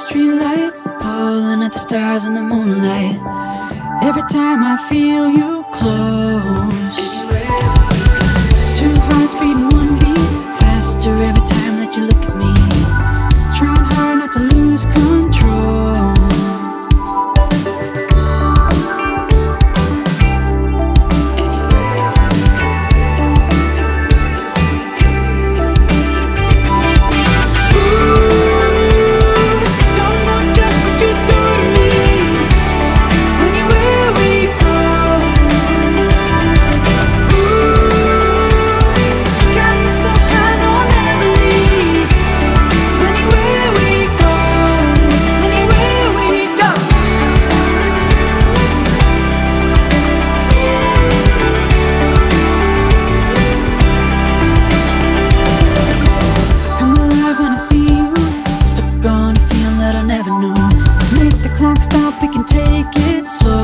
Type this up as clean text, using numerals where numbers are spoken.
street light, pulling at the stars in the moonlight. Every time I feel you close, two hearts beating one beat faster every time that you look at me, trying hard not to lose control. Clock stop, we can take it slow.